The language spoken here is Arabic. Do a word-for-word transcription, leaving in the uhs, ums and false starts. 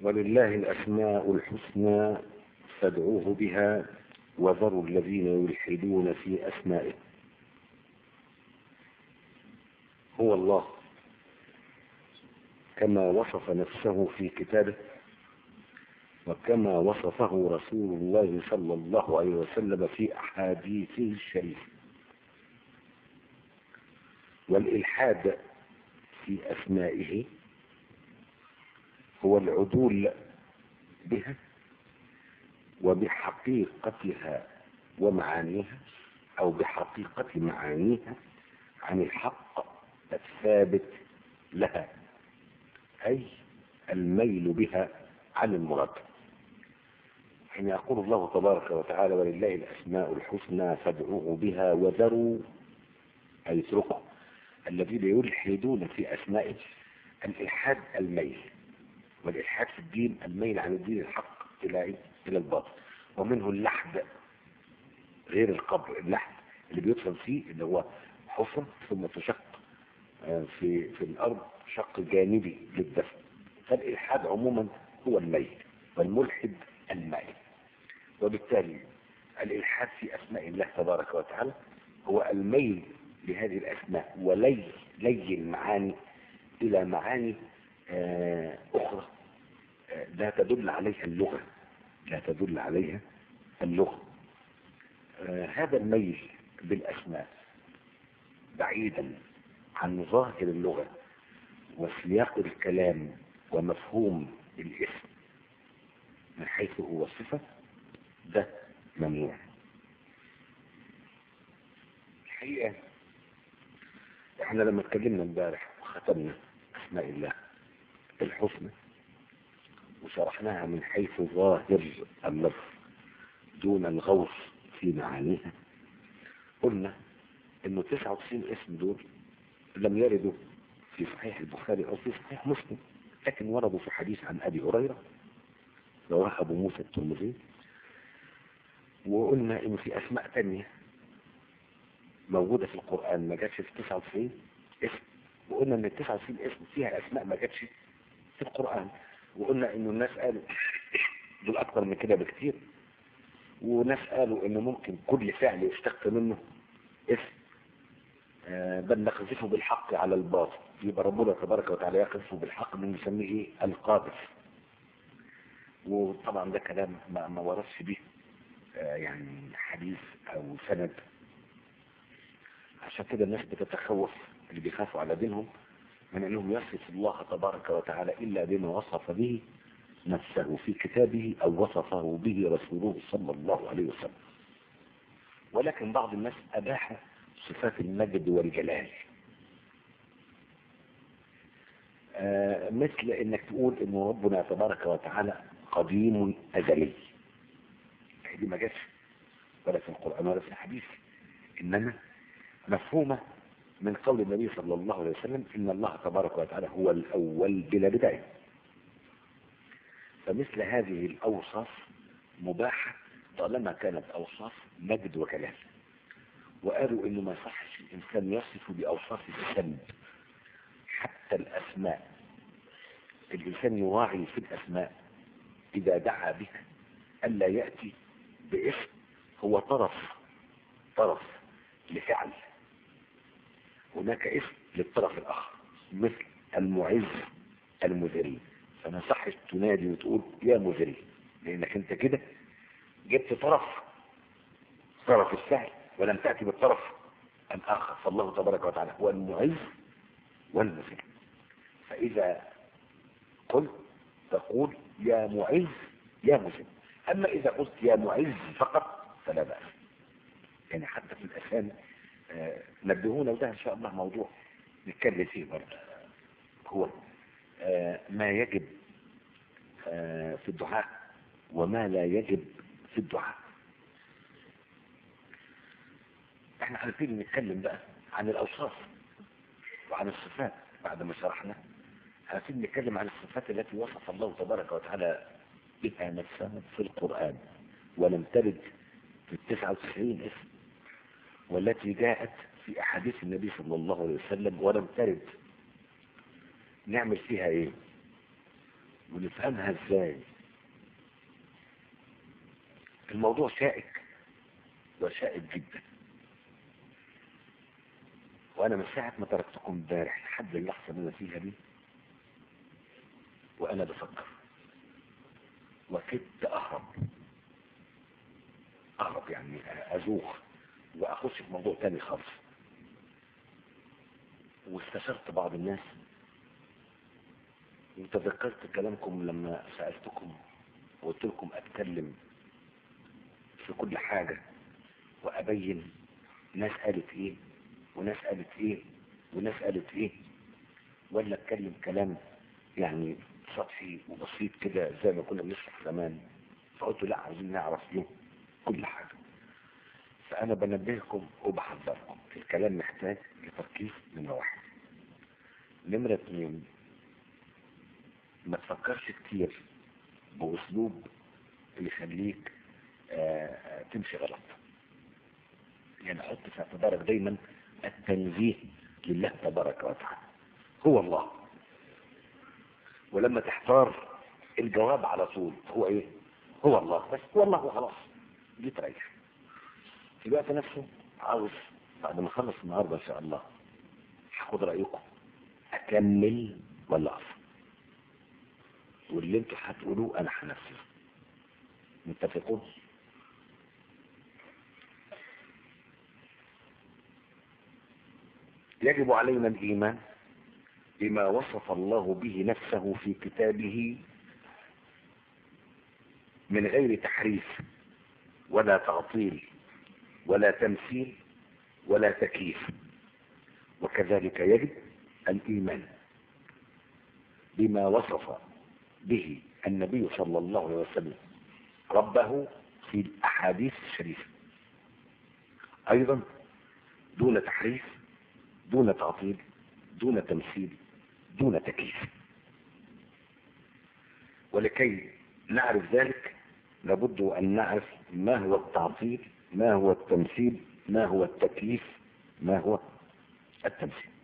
ولله الأسماء الحسنى فادعوه بها وذروا الذين يلحدون في أسمائه. هو الله كما وصف نفسه في كتابه وكما وصفه رسول الله صلى الله عليه وسلم في أحاديثه الشريفة. والإلحاد في أسمائه هو العدول بها وبحقيقتها ومعانيها أو بحقيقة معانيها عن الحق الثابت لها، أي الميل بها عن المراد. حين يقول الله تبارك وتعالى ولله الأسماء الحسنى فادعوه بها وذروا، أي اتركوا الذين يلحدون في أسمائه. الإلحاد الميل، والإلحاد في الدين الميل عن الدين الحق إلى إلى الباطل. ومنه اللحد غير القبر، اللحد اللي بيدفن فيه اللي هو حفرة ثم تشق في في الأرض شق جانبي للدفن. فالإلحاد عموما هو الميل، والملحد الميل. وبالتالي الإلحاد في أسماء الله تبارك وتعالى هو الميل لهذه الأسماء ولي لي المعاني إلى معاني أخرى لا تدل عليها اللغة لا تدل عليها اللغة. هذا الميل بالأسماء بعيدا عن ظاهر اللغة وسياق الكلام ومفهوم الاسم من حيث هو صفة، ده ممنوع. الحقيقة احنا لما اتكلمنا امبارح وختمنا أسماء الله الحسنى وشرحناها من حيث ظاهر اللفظ دون الغوص في معانيها، قلنا انه تسعة وتسعين اسم دول لم يردوا في صحيح البخاري او في صحيح مسلم، لكن وردوا في حديث عن ابي هريره رواه ابو موسى الترمذي. وقلنا انه في اسماء تانية موجودة في القرآن ما جاتش في تسعة وتسعين اسم، وقلنا ان ال تسعة وتسعين اسم فيها اسماء ما جاتش في القرآن. وقلنا انه الناس قالوا دول اكتر من كده بكتير، وناس قالوا انه ممكن كل فعل يشتق منه اسم، آه بل نقذفه بالحق على الباطل، يبقى ربنا تبارك وتعالى يقذفه بالحق من يسميه ايه؟ القاذف. وطبعا ده كلام ما, ما ورثش به آه يعني حديث او سند. عشان كده الناس بتتخوف اللي بيخافوا على دينهم من انهم يصف الله تبارك وتعالى الا بما وصف به نفسه في كتابه او وصفه به رسوله صلى الله عليه وسلم. ولكن بعض الناس اباح صفات المجد والجلال، آه مثل انك تقول ان ربنا تبارك وتعالى قديم ازلي. دي ما جاتش ولا في القرآن ولا في الحديث، انما مفهومة من قول النبي صلى الله عليه وسلم إن الله تبارك وتعالى هو الأول بلا بداية. فمثل هذه الأوصاف مباحة طالما كانت أوصاف مجد وجلال. وقالوا إنه ما يصحش الإنسان يصف بأوصاف الذنب حتى الأسماء. الإنسان يراعي في الأسماء إذا دعا بها ألا يأتي باسم هو طرف طرف لفعل. هناك اسم للطرف الآخر مثل المعز المذل، فما صحش تنادي وتقول يا مذل، لأنك أنت كده جبت طرف طرف السهل ولم تأتي بالطرف الآخر. فالله تبارك وتعالى هو المعز والمذل. فإذا قلت تقول يا معز يا مذل. أما إذا قلت يا معز فقط فلا بأس. يعني حتى في الأسامي آه نبهونا، وده إن شاء الله موضوع نتكلم فيه برضه، هو آه ما يجب آه في الدعاء وما لا يجب في الدعاء. احنا عارفين نتكلم بقى عن الأوصاف وعن الصفات بعد ما شرحنا. عارفين نتكلم عن الصفات التي وصف الله تبارك وتعالى بها نفسه في القرآن ولم ترد في التسعة وتسعين اسم، والتي جاءت في أحاديث النبي صلى الله عليه وسلم ولم ترد. نعمل فيها ايه؟ ونفهمها ازاي. الموضوع شائك وشائك جدا، وانا من ساعة ما تركتكم امبارح لحد اللحظة اللي انا فيها دي وانا بفكر، وكدت اهرب اهرب يعني ازوخ واخش في موضوع تاني خالص. واستشرت بعض الناس وتذكرت كلامكم لما سألتكم وقلت لكم اتكلم في كل حاجة وابين ناس قالت ايه وناس قالت ايه وناس قالت ايه، ولا اتكلم كلام يعني سطحي وبسيط كده زي ما كنا بنشرح زمان. فقلت لا، عايزين نعرف له كل حاجة. فانا بنبهكم وبحذركم، الكلام محتاج لتركيز. نمرة واحد. نمرة اتنين، ما تفكرش كتير باسلوب اللي يخليك آه تمشي غلط. يعني حط في اعتبارك دايما التنزيه لله تبارك وتعالى، هو الله. ولما تحتار الجواب على طول هو ايه؟ هو الله. بس هو الله وخلاص، دي تريح. في الوقت نفسه عاوز بعد ما اخلص النهارده ان شاء الله هاخد رايكم، اكمل ولا اقف؟ واللي انتوا هتقولوه انا هنفذه. متفقون؟ يجب علينا الايمان بما وصف الله به نفسه في كتابه من غير تحريف ولا تعطيل ولا تمثيل ولا تكييف. وكذلك يجب الايمان بما وصف به النبي صلى الله عليه وسلم ربه في الاحاديث الشريفه ايضا، دون تحريف دون تعطيل دون تمثيل دون تكييف. ولكي نعرف ذلك لابد ان نعرف ما هو التعطيل، ما هو التمثيل، ما هو التكييف، ما هو التمثيل.